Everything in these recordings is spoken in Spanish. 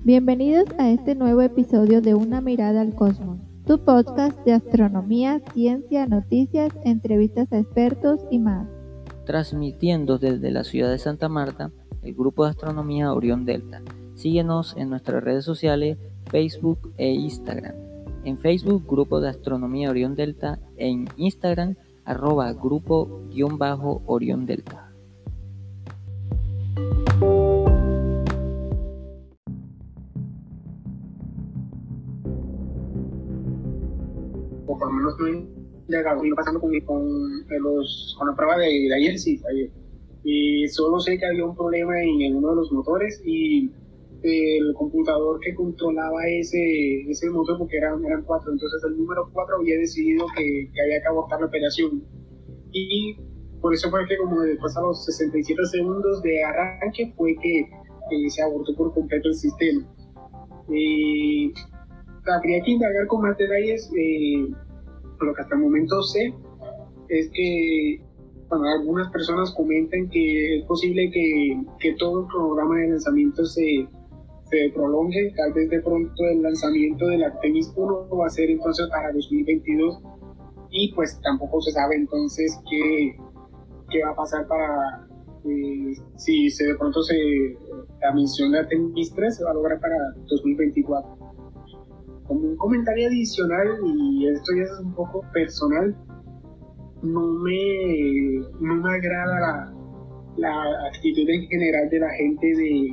Bienvenidos a este nuevo episodio de Una mirada al cosmos, tu podcast de astronomía, ciencia, noticias, entrevistas a expertos y más. Transmitiendo desde la ciudad de Santa Marta, el grupo de astronomía Orión Delta. Síguenos en nuestras redes sociales, Facebook e Instagram. En Facebook, Grupo de Astronomía Orión Delta, en Instagram, @grupo_Orión Delta. O por lo menos no iba pasando con la prueba de ayer, sí, ayer. Y solo sé que había un problema en uno de los motores y el computador que controlaba ese motor, porque eran 4, entonces el número 4 había decidido que había que abortar la operación. Y por eso fue que como después a los 67 segundos de arranque fue que se abortó por completo el sistema. Habría que indagar con más detalles. Lo que hasta el momento sé es que algunas personas comentan que es posible que todo el programa de lanzamiento se prolongue. Tal vez de pronto el lanzamiento del Artemis 1 va a ser entonces para 2022 y pues tampoco se sabe entonces qué va a pasar para si de pronto la misión de Artemis 3 se va a lograr para 2024. Como un comentario adicional, y esto ya es un poco personal, no me agrada la actitud en general de la gente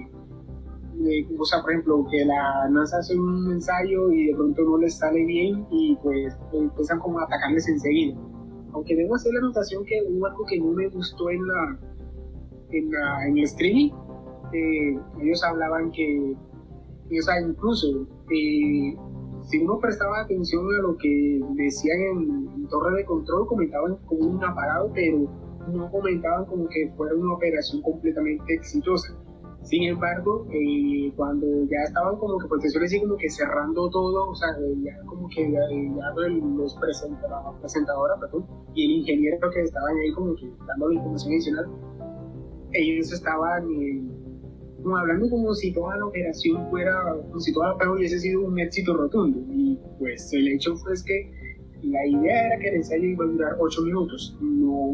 o sea, por ejemplo, que la NASA hace un ensayo y de pronto no les sale bien y pues empiezan como a atacarles enseguida. Aunque debo hacer la anotación que hubo algo que no me gustó en el streaming. Ellos hablaban que, o sea, incluso si uno prestaba atención a lo que decían en torre de control, comentaban como un apagado, pero no comentaban como que fuera una operación completamente exitosa. Sin embargo, cuando ya estaban como que, por decirlo así, como que cerrando todo, o sea, ya como que la presentadora, perdón, y el ingeniero que estaban ahí como que dando la información adicional, ellos estaban como hablando como si toda la operación como si toda la prueba hubiese sido un éxito rotundo. Y pues el hecho fue que la idea era que el ensayo iba a durar 8 minutos, no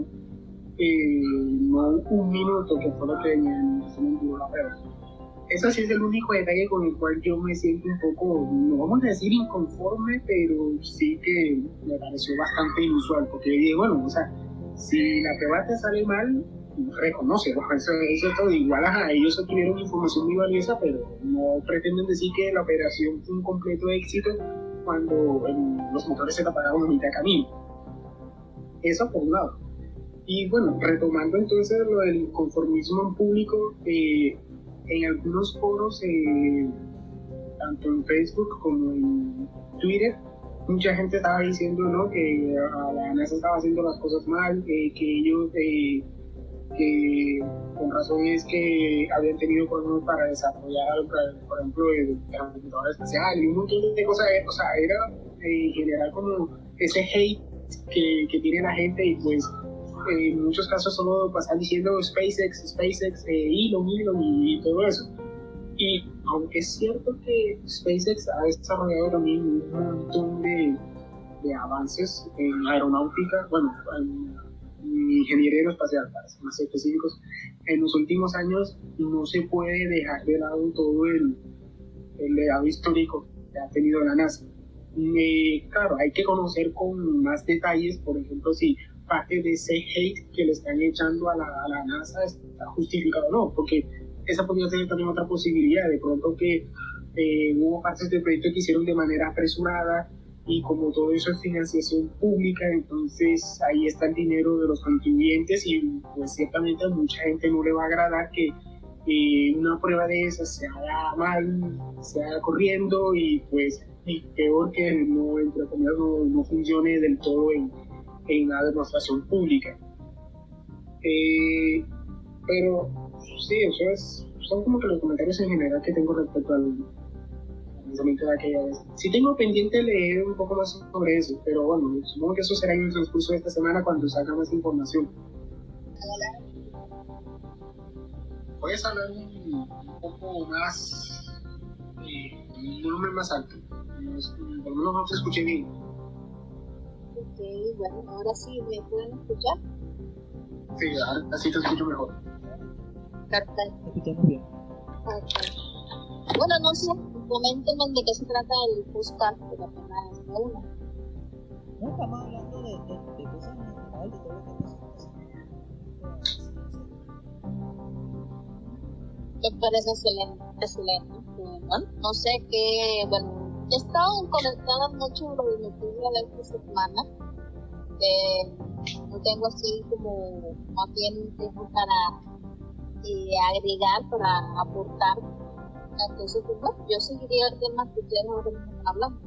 un minuto, que fue lo que en el resumen duró la prueba. Eso sí es el único detalle con el cual yo me siento un poco, no vamos a decir inconforme, pero sí que me pareció bastante inusual, porque yo dije, bueno, o sea, si la prueba te sale mal, reconoce, bueno, eso todo igual, ellos obtuvieron información muy valiosa, pero no pretenden decir que la operación fue un completo éxito cuando los motores se apagaron a mitad de camino. Eso por un lado. Y bueno, retomando entonces lo del conformismo en público, en algunos foros, tanto en Facebook como en Twitter, mucha gente estaba diciendo, ¿no?, que la NASA estaba haciendo las cosas mal, que ellos que con razón es que habían tenido problemas para desarrollar, por ejemplo, el computador espacial y un montón de cosas. O sea, era en general como ese hate que tiene la gente, y pues en muchos casos solo pasan diciendo SpaceX, Elon y todo eso. Y aunque es cierto que SpaceX ha desarrollado también un montón de avances en aeronáutica, bueno, en ingeniería aeroespacial, para ser más específicos, en los últimos años no se puede dejar de lado todo el legado histórico que ha tenido la NASA. Claro, hay que conocer con más detalles, por ejemplo, si parte de ese hate que le están echando a la NASA está justificado o no, porque esa podría ser también otra posibilidad, de pronto que hubo partes del proyecto que hicieron de manera apresurada, y como todo eso es financiación pública, entonces ahí está el dinero de los contribuyentes, y pues ciertamente a mucha gente no le va a agradar que una prueba de esas se haga mal, se haga corriendo, y pues y peor que no, entre comillas, no funcione del todo en la demostración pública. Pero sí, son como que los comentarios en general que tengo respecto al pensamiento de aquella vez. Sí tengo pendiente leer un poco más sobre eso, pero bueno, supongo que eso será en el transcurso de esta semana cuando salga más información. ¿Puedes hablar un poco más un volumen más alto. Por lo menos no te escuché bien. Ok, bueno, ahora sí me pueden escuchar. Sí, ahora sí te escucho mejor. Perfecto. Escuchamos bien. Okay. Bueno, no sé, coméntenme de qué se trata el podcast, porque apenas es uno. No estamos hablando de cosas en general, de todo lo que pasa. Me parece excelente, excelente. Bueno, no sé qué, bueno, he estado conectada mucho con lo de noticias de esta semana. No tengo así como más bien tiempo para agregar, para aportar. Entonces, pues, bueno, yo seguiría el tema que ustedes ahora mismo están hablando.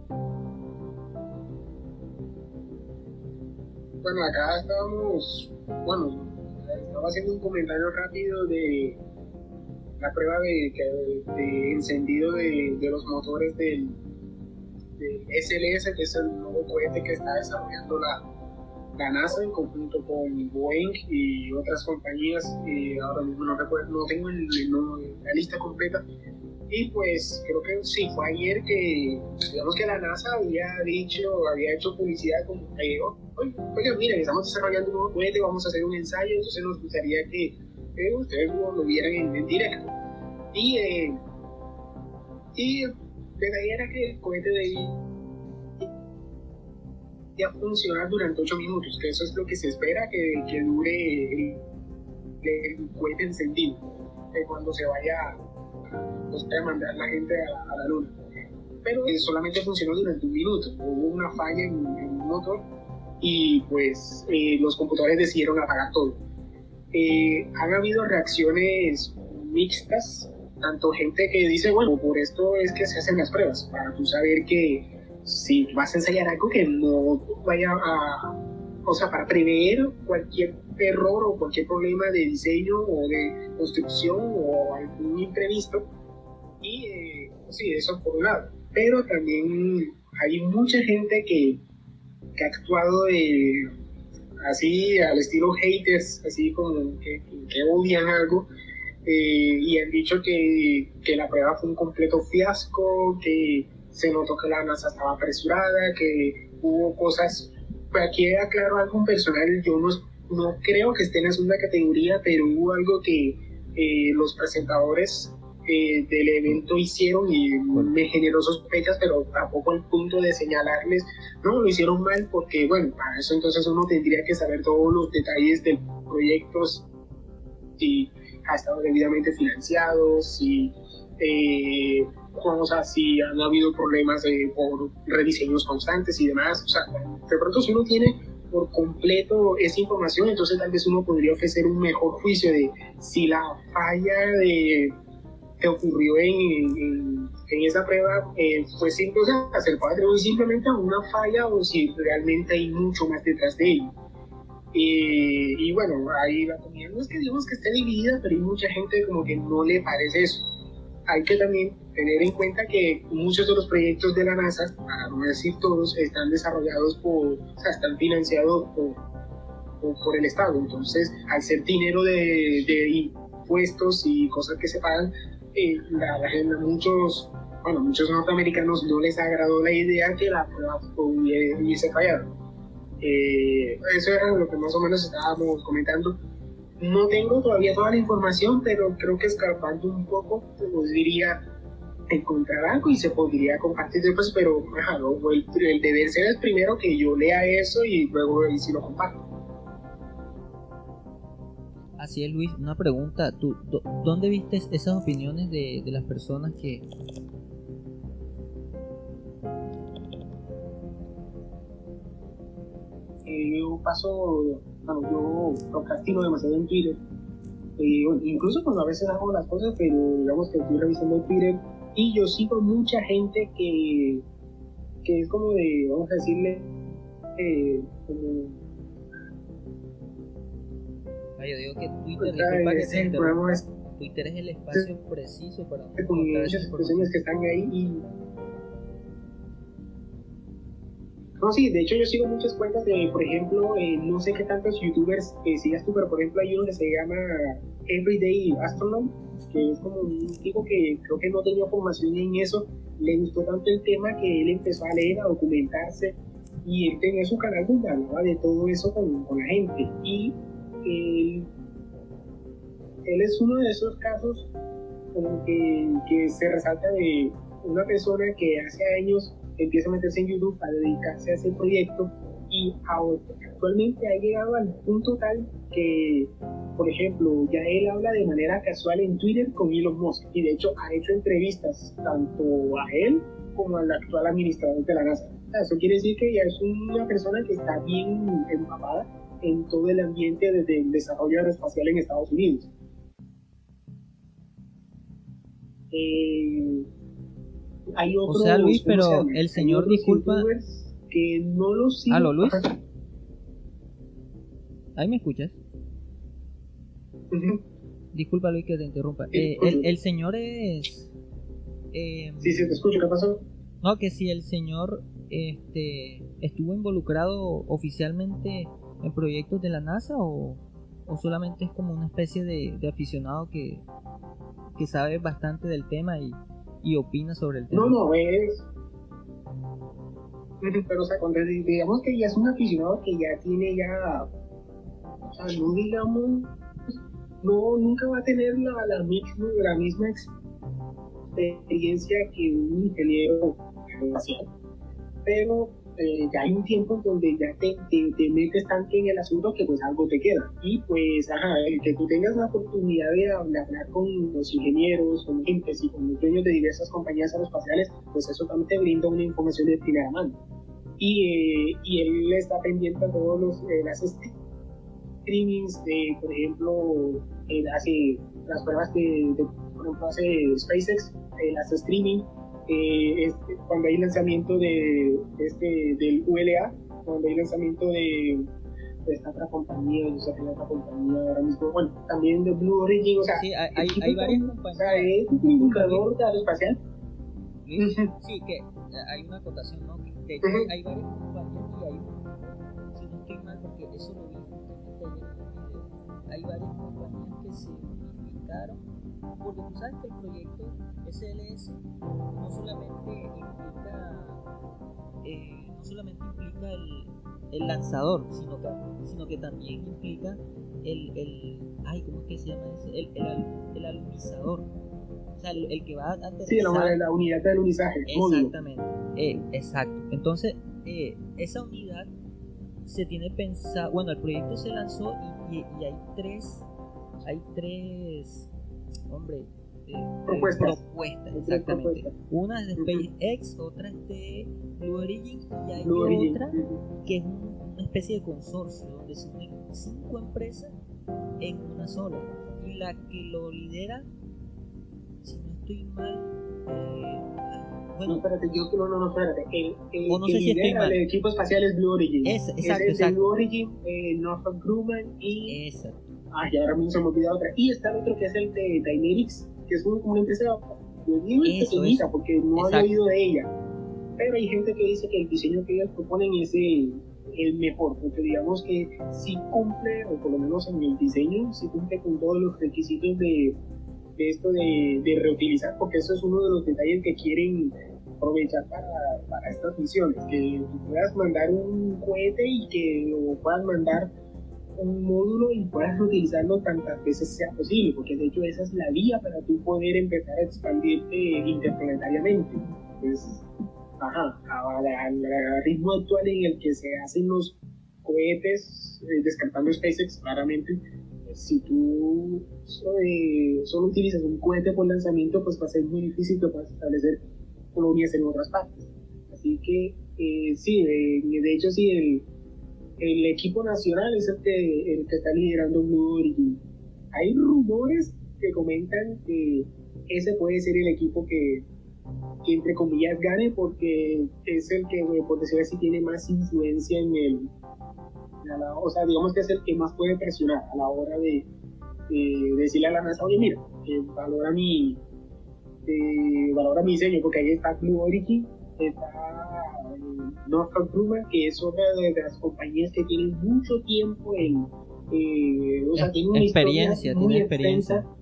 Bueno, acá estaba haciendo un comentario rápido de la prueba de encendido de los motores del SLS, que es el nuevo cohete que está desarrollando la NASA en conjunto con Boeing y otras compañías. Ahora mismo no tengo la lista completa. Y pues creo que sí, fue ayer que, digamos que la NASA había hecho publicidad como oiga, miren, estamos desarrollando un nuevo cohete, vamos a hacer un ensayo, entonces nos gustaría que ustedes lo vieran en directo. Y de ahí era que el cohete debía funcionar durante 8 minutos, que eso es lo que se espera que dure el cohete encendido, cuando se vaya a mandar la gente a la luna. Pero solamente funcionó durante 1 minuto, hubo una falla en el motor y pues los computadores decidieron apagar todo. Han habido reacciones mixtas, tanto gente que dice, bueno, por esto es que se hacen las pruebas, para tú saber que si vas a ensayar algo que no vaya para prever cualquier error o cualquier problema de diseño o de construcción o algún imprevisto. Y sí, eso por un lado. Pero también hay mucha gente que ha actuado así al estilo haters, así como que odian algo, y han dicho que la prueba fue un completo fiasco, que se notó que la NASA estaba apresurada, que hubo cosas. Aquí aclaro algo personal, yo no creo que esté en la segunda categoría, pero hubo algo que los presentadores del evento hicieron y me generó sospechas, pero tampoco al punto de señalarles, no, lo hicieron mal, porque bueno, para eso entonces uno tendría que saber todos los detalles del proyecto, si ha estado debidamente financiado, si si han habido problemas por rediseños constantes y demás. O sea, de pronto si uno tiene por completo esa información, entonces tal vez uno podría ofrecer un mejor juicio de si la falla que ocurrió en esa prueba fue simple, o sea, se le puede atribuir simplemente a una falla o si realmente hay mucho más detrás de ello. Y bueno, ahí la comunidad no es que digamos que esté dividida, pero hay mucha gente como que no le parece eso. Hay que también tener en cuenta que muchos de los proyectos de la NASA, para no decir todos, están desarrollados están financiados por el Estado. Entonces, al ser dinero de impuestos y cosas que se pagan, muchos norteamericanos no les agradó la idea que la prueba hubiese fallado. Eso era lo que más o menos estábamos comentando. No tengo todavía toda la información, pero creo que escapando un poco podría encontrar algo y se podría compartir después, pero el deber ser el primero que yo lea eso y luego si lo comparto. Así es, Luis, una pregunta, ¿tú dónde viste esas opiniones de las personas que... Yo procrastino demasiado en Twitter, incluso cuando a veces hago las cosas, pero digamos que estoy revisando el Twitter y yo sigo mucha gente que es como de, vamos a decirle, yo digo que Twitter es el espacio preciso para muchas expresiones que están ahí y No, sí, de hecho yo sigo muchas cuentas de, por ejemplo, no sé qué tantos youtubers sigas tú, pero por ejemplo hay uno que se llama Everyday Astronaut, que es como un tipo que creo que no tenía formación en eso, le gustó tanto el tema que él empezó a leer, a documentarse, y él tenía su canal donde hablaba de todo eso con la gente. Y él es uno de esos casos como que se resalta de una persona que hace años empieza a meterse en YouTube a dedicarse a ese proyecto y actualmente ha llegado al punto tal que, por ejemplo, ya él habla de manera casual en Twitter con Elon Musk y de hecho ha hecho entrevistas tanto a él como al actual administrador de la NASA. O sea, eso quiere decir que ya es una persona que está bien empapada en todo el ambiente desde el desarrollo aeroespacial en Estados Unidos. Hay otros, o sea, Luis, ¿cómo se pero llama? el señor, Hay otros disculpa. youtubers que no los siguen. ¿Aló, Luis? ¿Ahí me escuchas? Uh-huh. Disculpa, Luis, que te interrumpa. El señor es... Sí, te escucho, ¿qué pasó? No, que si el señor estuvo involucrado oficialmente en proyectos de la NASA o solamente es como una especie de aficionado que sabe bastante del tema y opina sobre el tema. No, es... Pero, o sea, cuando digamos que ya es un aficionado que ya tiene ya... O sea, no digamos... No, nunca va a tener la misma experiencia que un ingeniero espacial. Pero ya hay un tiempo en donde ya te metes tanto en el asunto que pues algo te queda. Y pues, el que tú tengas la oportunidad de hablar con los ingenieros, con gente y con los dueños de diversas compañías aeroespaciales, pues eso también te brinda una información de primera mano. Y él está pendiente a todos las streamings de, por ejemplo, hace las pruebas por ejemplo, hace SpaceX, las streaming, cuando hay lanzamiento del ULA, cuando hay lanzamiento de esta otra compañía, yo sé que la otra compañía ahora mismo, bueno, también de Blue Origin, o sea, sí, hay varias compañías. O sea, es un indicador aeroespacial. Sí, que hay una acotación, ¿no? De hecho, hay varias compañías y hay, si no estoy mal, porque eso lo vi justamente ayer en un video, hay varias compañías que se unificaron, porque tú sabes que el proyecto SLS no solamente implica el lanzador, sino que también implica ¿cómo es que se llama ese? El alunizador. O sea, el que va a aterrizar. Sí, la unidad de alunizaje. Exactamente. Exacto. Entonces, esa unidad se tiene pensado. Bueno, el proyecto se lanzó y hay tres. Hombre. Propuestas, exactamente. Una es de SpaceX, otra es de Blue Origin y hay otra que es una especie de consorcio donde se unen 5 empresas en una sola. Y la que lo lidera, si no estoy mal, bueno, no, espérate, espérate. No sé si estoy mal. El equipo espacial es Blue Origin. Exacto. Blue Origin, Northrop Grumman y... Exacto. Ya ahora mismo se me olvidó otra. Y está el otro que es el de Dynetics, que es como una empresa pequeñita, porque no había oído de ella. Pero hay gente que dice que el diseño que ellos proponen es el mejor, porque digamos que sí cumple, o por lo menos en el diseño, sí cumple con todos los requisitos de esto de reutilizar, porque eso es uno de los detalles que quieren aprovechar para estas misiones, que tú puedas mandar un cohete y que puedas mandar un módulo y puedas reutilizarlo tantas veces sea posible, porque de hecho esa es la vía para tú poder empezar a expandirte interplanetariamente. Pues, al ritmo actual en el que se hacen los cohetes, descartando SpaceX claramente, si tú solo utilizas un cohete por lanzamiento, pues va a ser muy difícil que puedas establecer colonias en otras partes. Así que sí, de hecho sí, el equipo nacional es el que está liderando Blue Origin. Hay rumores que comentan que ese puede ser el equipo que entre comillas gane, porque es el que, por decirlo así, tiene más influencia o sea, digamos que es el que más puede presionar a la hora de decirle a la NASA, oye, mira, valora mi diseño, porque ahí está Blue Origin, está Northrop Grumman, que es otra de las compañías que tienen mucho tiempo o sea, tiene una experiencia, historia muy tiene experiencia. extensa.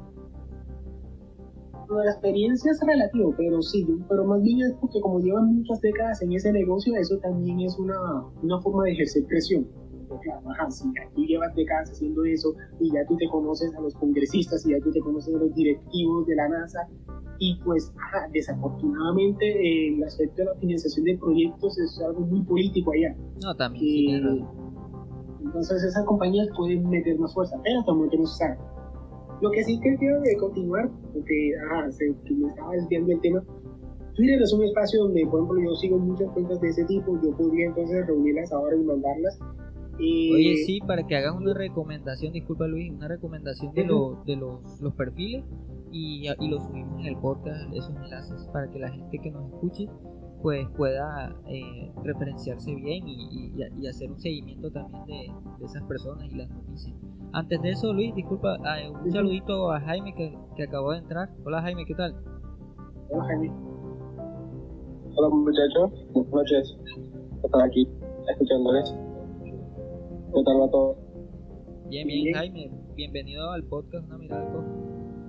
La experiencia es relativo, pero sí, pero más bien es porque como llevan muchas décadas en ese negocio, eso también es una forma de ejercer presión. Porque, ajá, si ya tú llevas décadas haciendo eso y ya tú te conoces a los congresistas y ya tú te conoces a los directivos de la NASA, y pues desafortunadamente el aspecto de la financiación de proyectos es algo muy político allá. No, también sí tienes razón. Entonces esas compañías pueden meter más fuerza, pero también que no se sabe. Lo que sí que quiero continuar, porque que me estaba desviando el tema. Twitter es un espacio donde, por ejemplo, yo sigo muchas cuentas de ese tipo. Yo podría entonces reunirlas ahora y mandarlas. Oye, sí, para que hagas una recomendación, disculpa Luis, una recomendación de los perfiles y lo subimos en el podcast, esos enlaces, para que la gente que nos escuche pues pueda referenciarse bien y hacer un seguimiento también de esas personas y las noticias. Antes de eso, Luis, disculpa, un saludito a Jaime que acabó de entrar. Hola Jaime, ¿qué tal? Hola Jaime. Hola muchachos, buenas noches. Estar aquí escuchándoles. ¿Qué tal va todo? Bien, Jaime, bienvenido al podcast Una Mirada al Cosmos.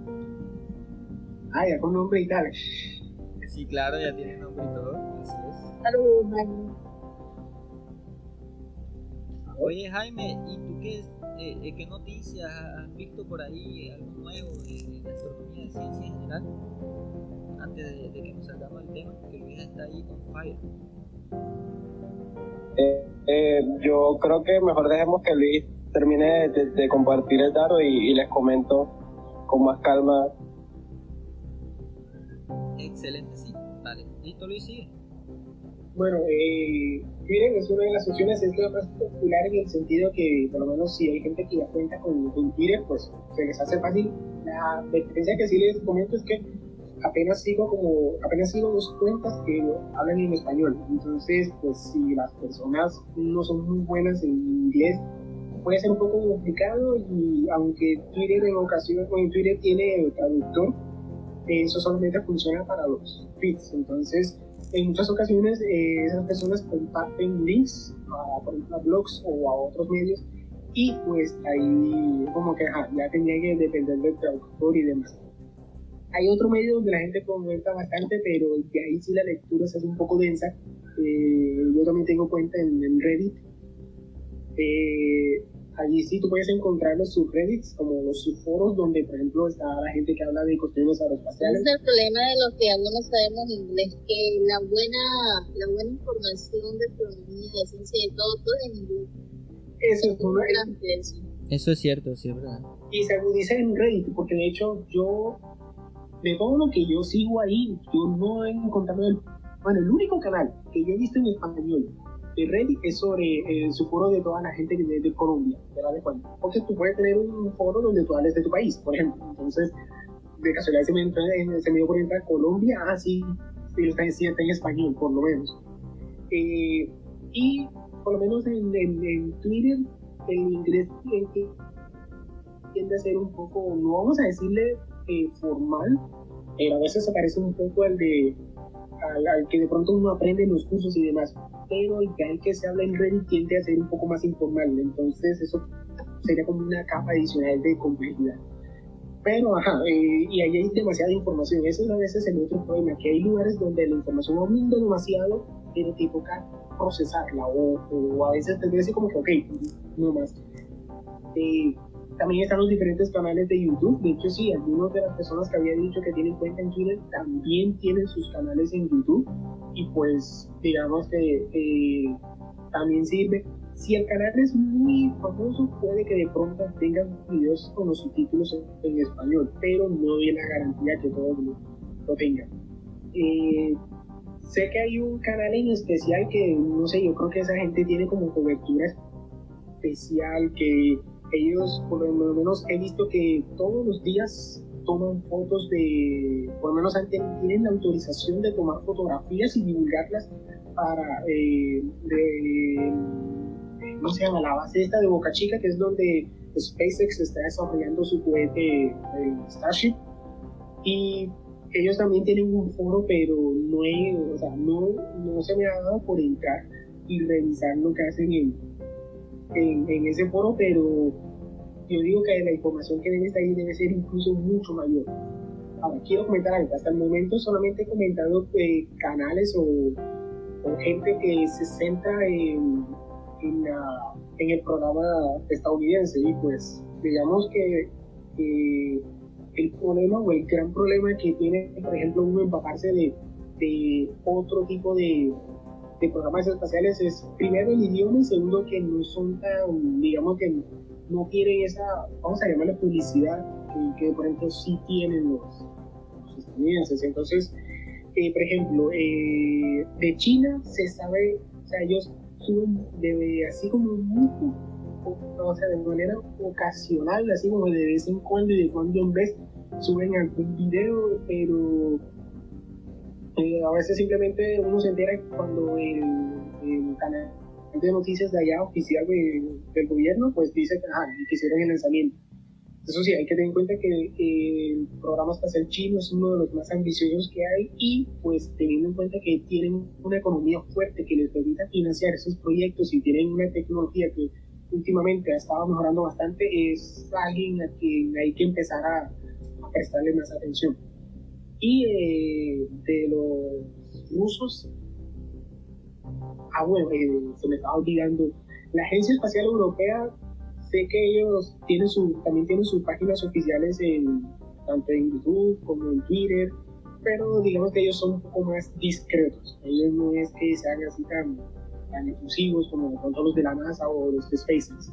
Ya con nombre y tal. Sí, claro, ya tiene nombre y todo, así es. Saludos, Jaime. Oye Jaime, ¿y tú qué noticias has visto por ahí, algo nuevo de astronomía, de ciencia en general? Antes de que nos salgamos del tema, que Luis está ahí con fire. Yo creo que mejor dejemos que Luis termine de compartir el dato y les comento con más calma. Excelente, sí. Vale. ¿Listo, Luis? Sigue. Bueno, Twitter es una de las opciones, es la más popular en el sentido que, por lo menos, si hay gente que ya cuenta con Twitter, pues se les hace fácil. La diferencia que sí les comento es que apenas sigo dos cuentas que hablan en español. Entonces, pues si las personas no son muy buenas en inglés, puede ser un poco complicado, y aunque Twitter en Twitter tiene traductor, eso solamente funciona para los feeds. Entonces, en muchas ocasiones esas personas comparten links por ejemplo, a blogs o a otros medios, y pues ahí como que ya tenía que depender del traductor y demás. Hay otro medio donde la gente comenta bastante, pero de ahí sí la lectura se hace un poco densa. Yo también tengo cuenta en Reddit. Allí sí tú puedes encontrar los subreddits, como los subforos donde, por ejemplo, está la gente que habla de cuestiones aeroespaciales. Ese es el problema de los que aún no sabemos inglés, que la buena información de astronomía, de ciencia y todo en inglés. Eso es cierto, sí, es verdad. Y se agudiza en Reddit, porque de hecho de todo lo que yo sigo ahí, yo no he encontrado el único canal que yo he visto en español de Reddit es sobre su foro de toda la gente de Colombia, de Juan. Porque tú puedes tener un foro donde tú hables de tu país, por ejemplo. Entonces, de casualidad se me dio por entrar Colombia, sí está en español, por lo menos. Y por lo menos en Twitter, el inglés tiende a ser un poco, no vamos a decirle formal, pero a veces se parece un poco al que de pronto uno aprende en los cursos y demás, pero ya el que se habla en Reddit tiende a ser un poco más informal. Entonces eso sería como una capa adicional de complejidad. Pero y ahí hay demasiada información. Eso es a veces el otro problema, que hay lugares donde la información abunda demasiado, pero te toca procesarla, o a veces te decir como que no más. También están los diferentes canales de YouTube. De hecho, sí, algunas de las personas que había dicho que tienen cuenta en Twitter también tienen sus canales en YouTube. Y pues, digamos que también sirve. Si el canal es muy famoso, puede que de pronto tengan videos con los subtítulos en español, pero no doy la garantía que todos lo tengan. Sé que hay un canal en especial que, no sé, yo creo que esa gente tiene como cobertura especial, que ellos, por lo menos he visto que todos los días toman fotos por lo menos tienen la autorización de tomar fotografías y divulgarlas para ¿cómo se llama? La base esta de Boca Chica, que es donde SpaceX está desarrollando su cohete Starship. Y ellos también tienen un foro, pero no se me ha dado por entrar y revisar lo que hacen en ese foro, pero yo digo que la información que debe estar ahí debe ser incluso mucho mayor. Ahora, quiero comentar algo. Hasta el momento solamente he comentado canales o gente que se centra en el programa estadounidense, y pues digamos que el problema o el gran problema que tiene, por ejemplo, uno empaparse de otro tipo de programas espaciales es primero el idioma y segundo que no son tan, digamos que no tienen esa, vamos a llamarle publicidad que por ejemplo sí tienen los estadounidenses. Entonces, por ejemplo, de China se sabe, o sea, ellos suben así como mucho, o sea, de manera ocasional, así como de vez en cuando y de cuando en vez suben algún video, pero a veces simplemente uno se entera cuando el canal de noticias de allá oficial del gobierno pues dice que hicieron el lanzamiento. Eso sí, hay que tener en cuenta que el programa espacial chino es uno de los más ambiciosos que hay, y pues teniendo en cuenta que tienen una economía fuerte que les permita financiar esos proyectos y tienen una tecnología que últimamente ha estado mejorando bastante, es alguien a quien hay que empezar a prestarle más atención. Y de los rusos, bueno, se me estaba olvidando, la Agencia Espacial Europea, sé que ellos también tienen sus páginas oficiales tanto en YouTube como en Twitter, pero digamos que ellos son un poco más discretos. Ellos no es que sean así tan exclusivos como los de la NASA o los de SpaceX.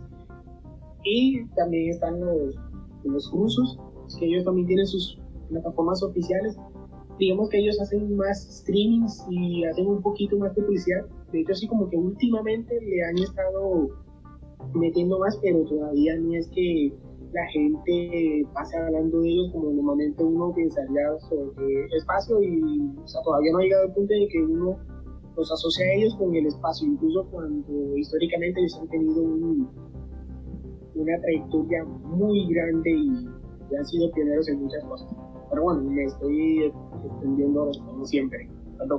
Y también están los rusos, que ellos también tienen sus plataformas oficiales. Digamos que ellos hacen más streamings y hacen un poquito más de publicidad. De hecho, así como que últimamente le han estado metiendo más, pero todavía no es que la gente pase hablando de ellos como normalmente uno pensaría sobre espacio, y o sea, todavía no ha llegado al punto de que uno los asocia a ellos con el espacio, incluso cuando históricamente ellos han tenido una trayectoria muy grande y han sido pioneros en muchas cosas. Pero bueno, me estoy extendiendo como siempre. Perdón.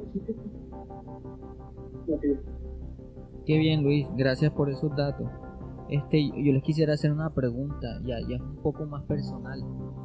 Qué bien, Luis, gracias por esos datos. Yo les quisiera hacer una pregunta, ya es un poco más personal.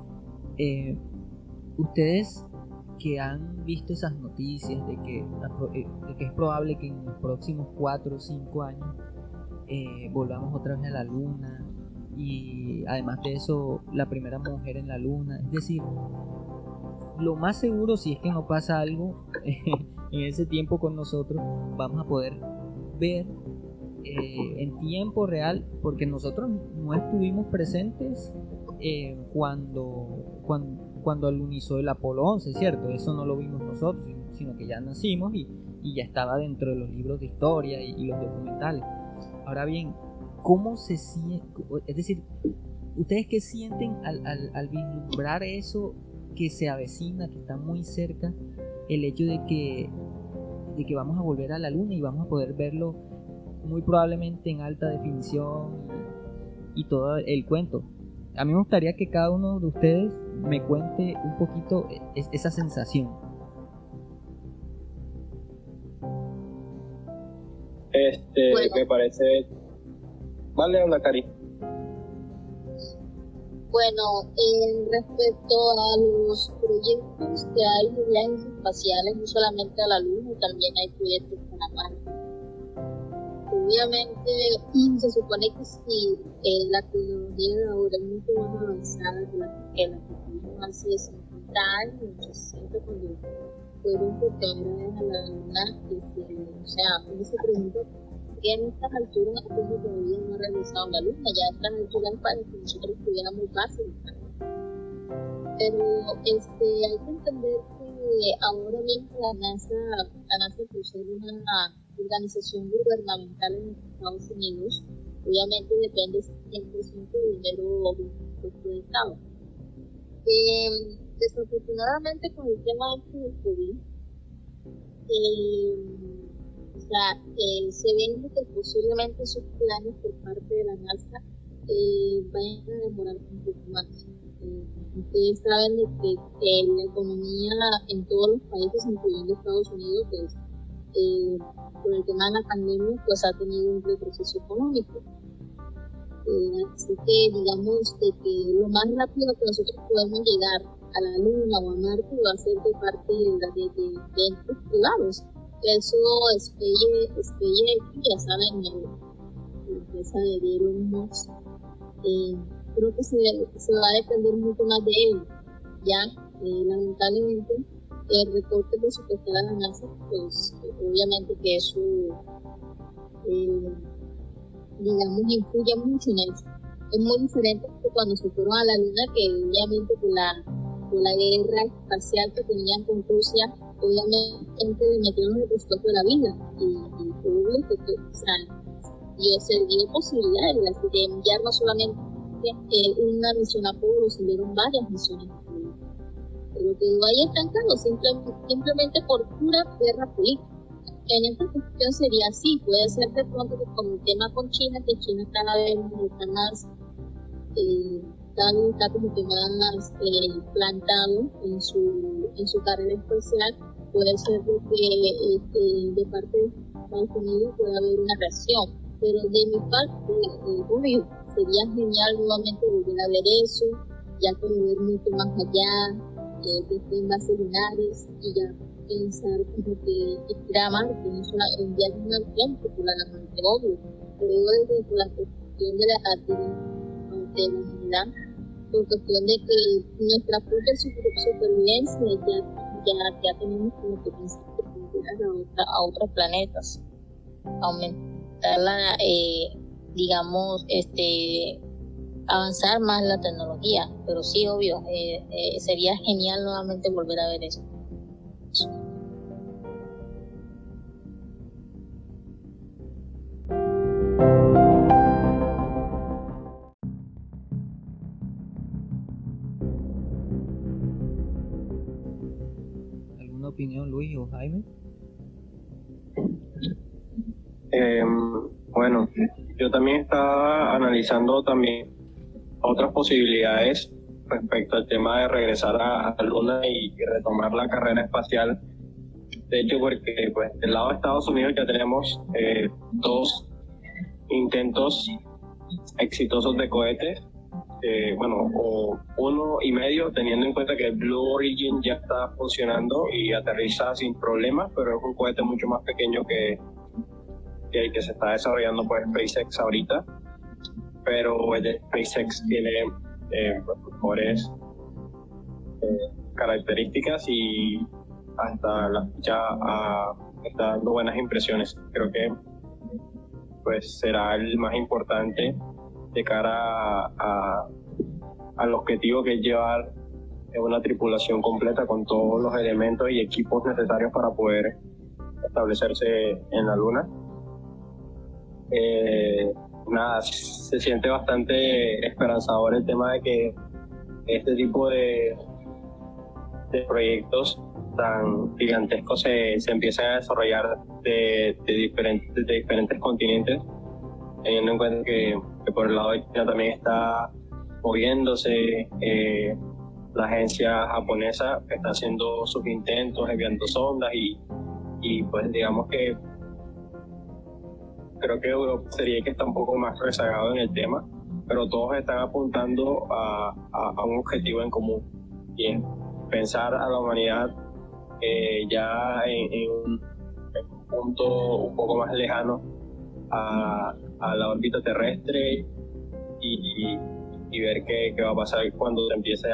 Ustedes que han visto esas noticias de que es probable que en los próximos 4 o 5 años volvamos otra vez a la luna, y además de eso la primera mujer en la luna, es decir, lo más seguro, si es que no pasa algo en ese tiempo con nosotros, vamos a poder ver en tiempo real, porque nosotros no estuvimos presentes cuando alunizó el Apolo 11, ¿cierto? Eso no lo vimos nosotros, sino que ya nacimos y ya estaba dentro de los libros de historia y los documentales. Ahora bien, ¿cómo se siente? Es decir, ¿ustedes qué sienten al vislumbrar eso que se avecina, que está muy cerca, el hecho de que vamos a volver a la luna y vamos a poder verlo muy probablemente en alta definición y todo el cuento? A mí me gustaría que cada uno de ustedes me cuente un poquito esa sensación. Bueno. Me parece... Vale, habla, Cari. Bueno, respecto a los proyectos que hay de viajes espaciales, no solamente a la Luna, también hay proyectos para Marte. Obviamente, se supone que si la tecnología de ahora es mucho más avanzada que la que tuvimos hace 50 años, 60, cuando fueron por primera vez a la Luna, o sea, uno se pregunta que en estas alturas como todavía no ha regresado a la Luna, ya a estas alturas para que nosotros tuviéramos base. Pero hay que entender que ahora mismo la NASA por ser una organización gubernamental en Estados Unidos, obviamente depende 100% del dinero del Estado. Desafortunadamente con el tema del COVID, se ven que posiblemente esos planes por parte de la NASA vayan a demorar un poco más. Ustedes saben de que la economía en todos los países, incluyendo Estados Unidos, pues, por el tema de la pandemia, pues ha tenido un retroceso económico. Así que digamos de que lo más rápido que nosotros podemos llegar a la Luna o a Marte va a ser de parte de entes privados. Eso SpaceX, ya saben, la empresa de Elon Musk, creo que se va a depender mucho más de él. Ya, lamentablemente, el recorte presupuestal a la NASA, pues obviamente que eso, digamos, influye mucho en eso. Es muy diferente que cuando se fueron a la Luna, que obviamente con la guerra espacial que tenían con Rusia, obviamente le metieron el presupuesto de la vida y obvio que, o sea, se dio posibilidades de enviar no solamente una misión a Apolo, se dieron varias misiones a Apolo. Pero quedó ahí estancado simplemente por pura guerra política. En esta cuestión sería así, puede ser de pronto que con el tema con China, que China cada vez está más está como que más plantado en su carrera espacial, puede ser de que de parte de Estados Unidos pueda haber una reacción. Pero de mi parte, obvio, sería genial nuevamente volver a ver eso, ya como ver mucho más allá, que estén bases lunares y ya pensar como que ir a Marte, no solo enviar un avión popularmente, obvio, pero desde la cuestión de la humanidad, por cuestión de que nuestra propia supervivencia ya tenemos como que pensar a otros planetas, aumentar la, digamos, avanzar más la tecnología, pero sí, obvio, sería genial nuevamente volver a ver eso. ¿Alguna opinión, Luis o Jaime? Bueno, yo también estaba analizando también otras posibilidades respecto al tema de regresar a la Luna y retomar la carrera espacial. De hecho, porque pues del lado de Estados Unidos ya tenemos 2 intentos exitosos de cohetes, o 1.5, teniendo en cuenta que el Blue Origin ya está funcionando y aterriza sin problemas, pero es un cohete mucho más pequeño que el que se está desarrollando por SpaceX ahorita, pero el de SpaceX tiene mejores características y hasta la fecha está dando buenas impresiones. Creo que pues será el más importante de cara al objetivo, que es llevar una tripulación completa con todos los elementos y equipos necesarios para poder establecerse en la Luna. Se siente bastante esperanzador el tema de que este tipo de proyectos tan gigantescos se empiezan a desarrollar de diferentes continentes, teniendo en cuenta que por el lado de China también está moviéndose, la agencia japonesa está haciendo sus intentos, enviando sondas y pues digamos que creo que Europa sería que está un poco más rezagado en el tema, pero todos están apuntando a un objetivo en común, y es pensar a la humanidad ya en un punto un poco más lejano a la órbita terrestre y ver qué va a pasar cuando se empiece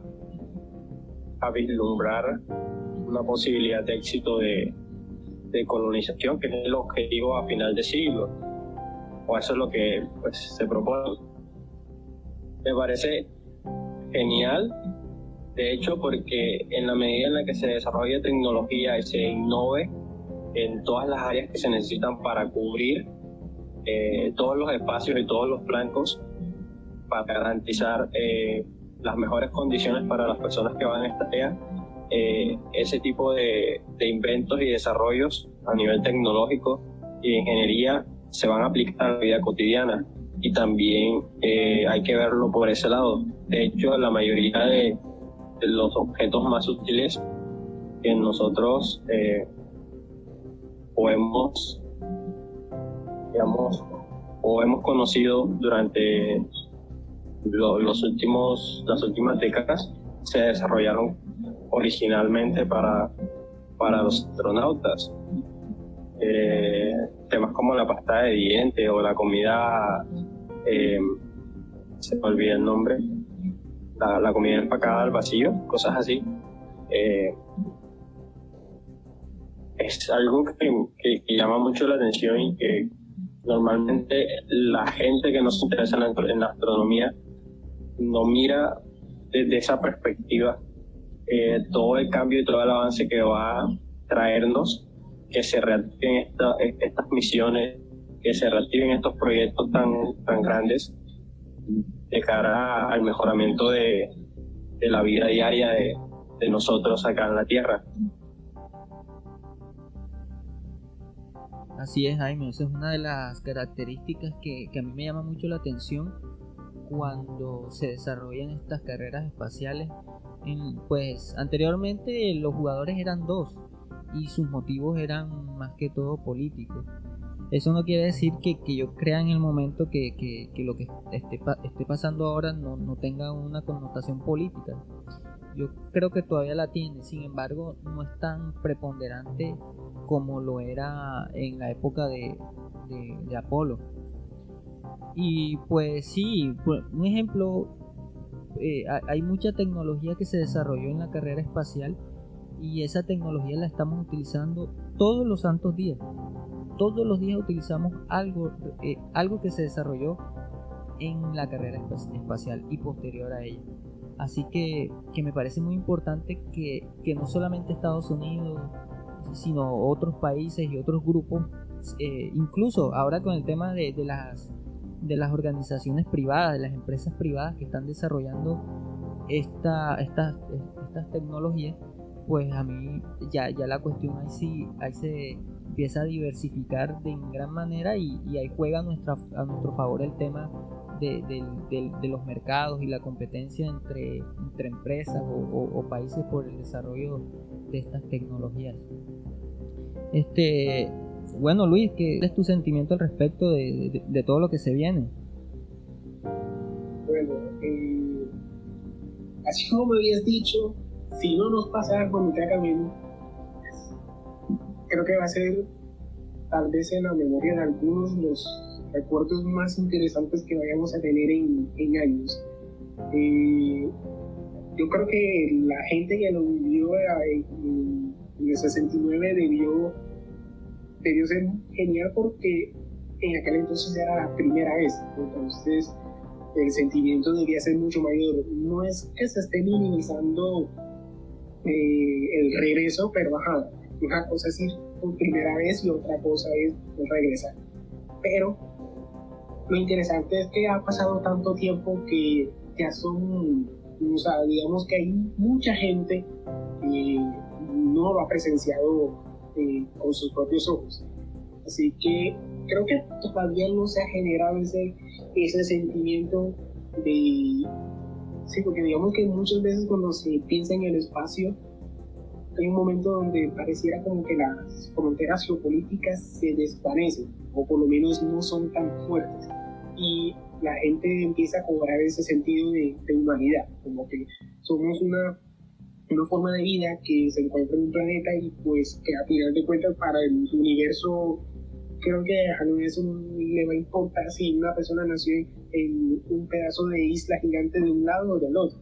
a vislumbrar una posibilidad de éxito de colonización, que es el objetivo a final de siglo, o eso es lo que pues se propone. Me parece genial, de hecho, porque en la medida en la que se desarrolle tecnología y se innove en todas las áreas que se necesitan para cubrir todos los espacios y todos los flancos, para garantizar las mejores condiciones para las personas que van a esta área, ese tipo de inventos y desarrollos a nivel tecnológico y de ingeniería se van a aplicar a la vida cotidiana, y también hay que verlo por ese lado. De hecho, la mayoría de los objetos más útiles que nosotros podemos, digamos, o hemos conocido durante las últimas décadas, se desarrollaron originalmente para los astronautas. Temas como la pasta de dientes o la comida, se me olvida el nombre, la comida empacada al vacío, cosas así. Es algo que llama mucho la atención y que normalmente la gente que no se interesa en la astronomía no mira desde esa perspectiva todo el cambio y todo el avance que va a traernos, que se reactiven estas misiones, que se reactiven estos proyectos tan grandes de cara al mejoramiento de la vida diaria de nosotros acá en la Tierra. Así es, Jaime, esa es una de las características que a mí me llama mucho la atención cuando se desarrollan estas carreras espaciales. Pues anteriormente los jugadores eran dos y sus motivos eran más que todo políticos. Eso no quiere decir que yo crea en el momento que lo que esté pasando ahora no tenga una connotación política. Yo creo que todavía la tiene, sin embargo no es tan preponderante como lo era en la época de Apolo. Y pues sí, un ejemplo, hay mucha tecnología que se desarrolló en la carrera espacial y esa tecnología la estamos utilizando todos los santos días. Todos los días utilizamos algo que se desarrolló en la carrera espacial y posterior a ella. Así que me parece muy importante que no solamente Estados Unidos, sino otros países y otros grupos, incluso ahora con el tema de las organizaciones privadas, de las empresas privadas que están desarrollando estas tecnologías, pues a mí ya la cuestión ahí se empieza a diversificar en gran manera y ahí juega a nuestro favor el tema de los mercados y la competencia entre empresas o países por el desarrollo de estas tecnologías. Bueno, Luis, ¿qué es tu sentimiento al respecto de todo lo que se viene? Bueno, así como me habías dicho, si no nos pasa algo en mitad de camino, creo que va a ser tal vez en la memoria de algunos los recuerdos más interesantes que vayamos a tener en años. Yo creo que la gente que lo vivió en el 69 debió ser genial porque en aquel entonces era la primera vez, entonces el sentimiento debía ser mucho mayor. No es que se esté minimizando el regreso, pero una cosa es ir por primera vez y otra cosa es regresar. Pero lo interesante es que ha pasado tanto tiempo que ya digamos que hay mucha gente que no lo ha presenciado con sus propios ojos. Así que creo que todavía no se ha generado ese sentimiento de... Sí, porque digamos que muchas veces cuando se piensa en el espacio, hay un momento donde pareciera como que las fronteras geopolíticas se desvanecen, o por lo menos no son tan fuertes. Y la gente empieza a cobrar ese sentido de humanidad, como que somos una forma de vida que se encuentra en un planeta y pues que a final de cuentas para el universo creo que a eso le va a importar si una persona nació en un pedazo de isla gigante de un lado o del otro.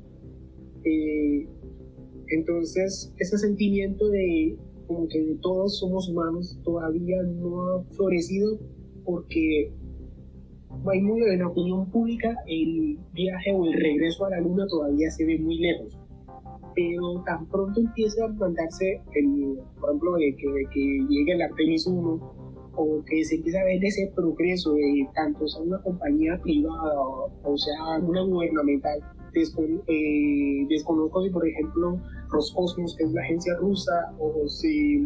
Entonces ese sentimiento de como que todos somos humanos todavía no ha florecido porque hay muy en la opinión pública el viaje o el regreso a la luna todavía se ve muy lejos, pero tan pronto empieza a mandarse por ejemplo de que llegue el Artemis 1 o que se empieza a ver ese progreso de tanto sea una compañía privada o sea una gubernamental. Desconozco si por ejemplo Roscosmos, que es la agencia rusa, o si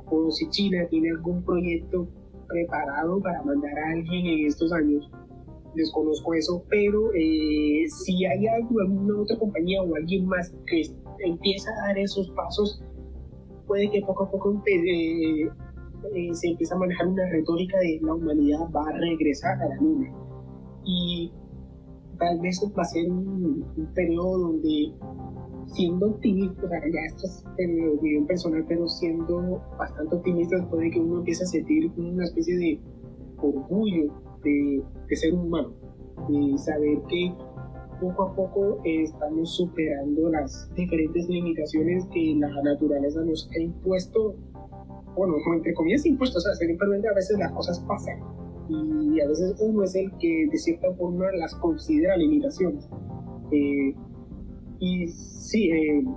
China tiene algún proyecto preparado para mandar a alguien en estos años. desconozco eso, pero si hay alguna otra compañía o alguien más que empieza a dar esos pasos, puede que poco a poco se empiece a manejar una retórica de la humanidad va a regresar a la luna. Y tal vez va a ser un periodo donde, siendo optimista, o sea, ya esto es opinión personal, pero siendo bastante optimista, puede que uno empiece a sentir una especie de orgullo de ser humano, y saber que poco a poco estamos superando las diferentes limitaciones que la naturaleza nos ha impuesto, bueno, entre comillas impuesto, o sea, simplemente a veces las cosas pasan y a veces uno es el que de cierta forma las considera limitaciones. Y sí,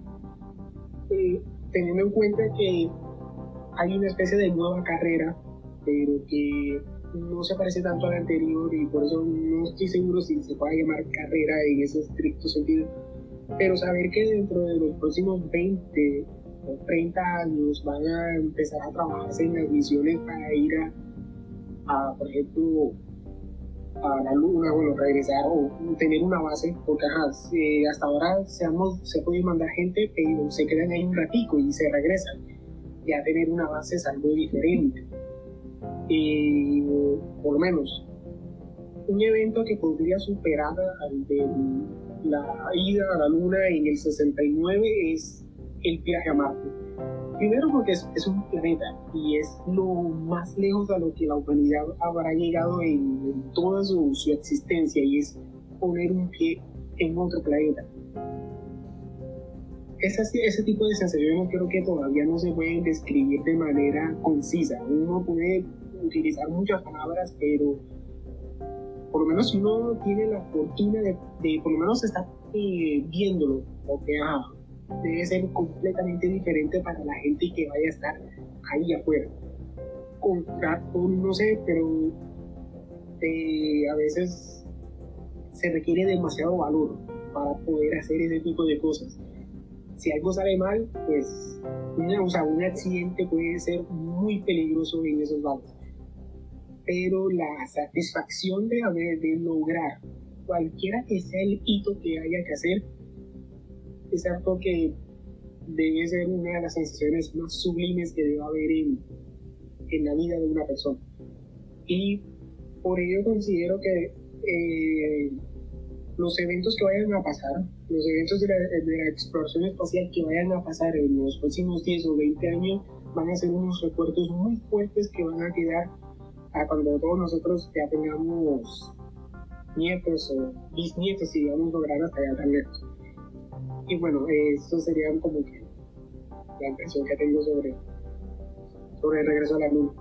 teniendo en cuenta que hay una especie de nueva carrera, pero que no se parece tanto a la anterior, y por eso no estoy seguro si se puede llamar carrera en ese estricto sentido, pero saber que dentro de los próximos 20 o 30 años van a empezar a trabajarse en las misiones para ir a por ejemplo, a la luna, bueno, regresar o tener una base, porque hasta ahora se ha podido mandar gente, pero se quedan ahí un ratico y se regresan. Ya tener una base es algo diferente. Por lo menos un evento que podría superar al de la ida a la luna en el 69 es el viaje a Marte. Primero porque es un planeta y es lo más lejos a lo que la humanidad habrá llegado en toda su existencia, y es poner un pie en otro planeta. Ese tipo de sensaciones creo que todavía no se pueden describir de manera concisa. Uno puede utilizar muchas palabras, pero por lo menos si uno tiene la fortuna de por lo menos estar viéndolo, porque debe ser completamente diferente para la gente que vaya a estar ahí afuera. No sé, pero a veces se requiere demasiado valor para poder hacer ese tipo de cosas. Si algo sale mal, pues un accidente puede ser muy peligroso en esos lados. Pero la satisfacción de lograr cualquiera que sea el hito que haya que hacer, es algo que debe ser una de las sensaciones más sublimes que debe haber en la vida de una persona. Y por ello considero que los eventos que vayan a pasar, los eventos de la exploración espacial que vayan a pasar en los próximos 10 o 20 años, van a ser unos recuerdos muy fuertes que van a quedar cuando todos nosotros ya tengamos nietos o bisnietos, y vamos a lograr hasta allá tan lejos. Y bueno, eso sería como que la impresión que tengo sobre el regreso a la luna.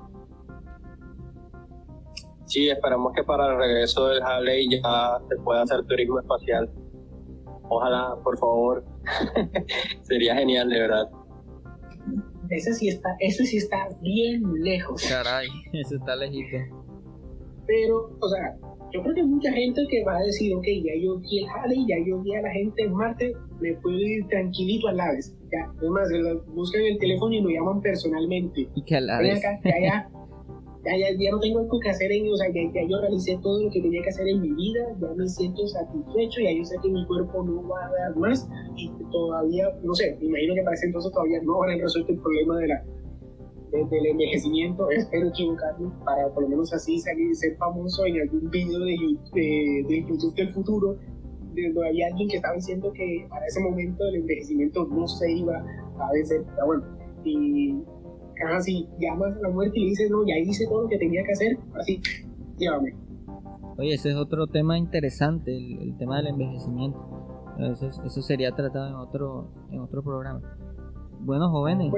Sí, esperamos que para el regreso del Halley ya se pueda hacer turismo espacial. Ojalá, por favor. Sería genial, de verdad. Eso sí está bien lejos. Caray, eso está lejito. Pero, o sea, yo creo que hay mucha gente que va a decir, ok, ya yo vi el Halley, ya yo vi a la gente en Marte, me puedo ir tranquilito al Laves. Ya, además, buscan el teléfono y lo llaman personalmente. Y que al Ven acá, ya no tengo algo que hacer ya yo realicé todo lo que tenía que hacer en mi vida, ya me siento satisfecho, ya yo sé que mi cuerpo no va a dar más, y todavía, no sé, me imagino que para ese entonces todavía no habrán resuelto el problema del envejecimiento. Espero equivocarme para por lo menos así ser famoso en algún video de YouTube del futuro, donde había alguien que estaba diciendo que para ese momento el envejecimiento no se iba a vencer. Pero bueno, y si llamas a la muerte y le dices, no, ya hice todo lo que tenía que hacer, así, llévame. Oye, ese es otro tema interesante, el tema del envejecimiento. Eso sería tratado en otro programa. Bueno, jóvenes,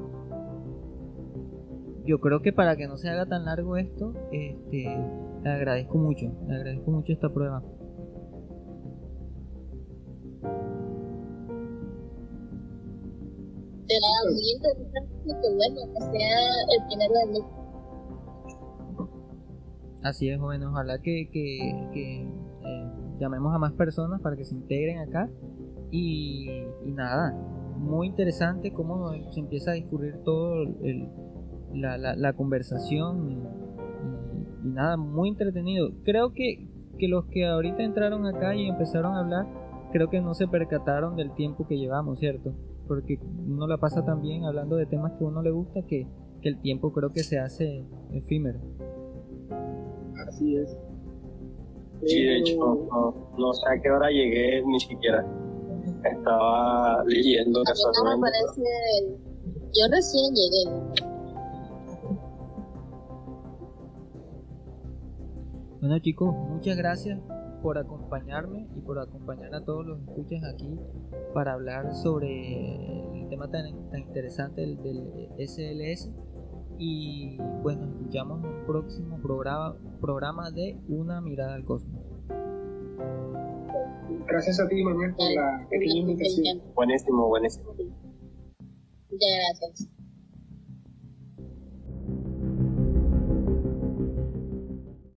yo creo que para que no se haga tan largo esto, le agradezco mucho esta prueba. Será muy interesante que bueno, que sea el primero de mes. Así es, jóvenes, ojalá que llamemos a más personas para que se integren acá y nada, muy interesante cómo se empieza a discurrir todo la conversación y nada, muy entretenido. Creo que que los que ahorita entraron acá y empezaron a hablar, creo que no se percataron del tiempo que llevamos, ¿cierto? Porque uno la pasa tan bien hablando de temas que a uno le gusta que el tiempo creo que se hace efímero. Así es. Sí, de hecho, no sé a qué hora llegué ni siquiera. Estaba leyendo me parece, yo recién llegué. Bueno, chicos, muchas gracias por acompañarme y por acompañar a todos los escuchas aquí para hablar sobre el tema tan interesante del SLS. Y pues nos escuchamos en un próximo programa de Una Mirada al Cosmos. Gracias a ti, Manuel, por la pequeña invitación. Buenísimo. Muchas gracias.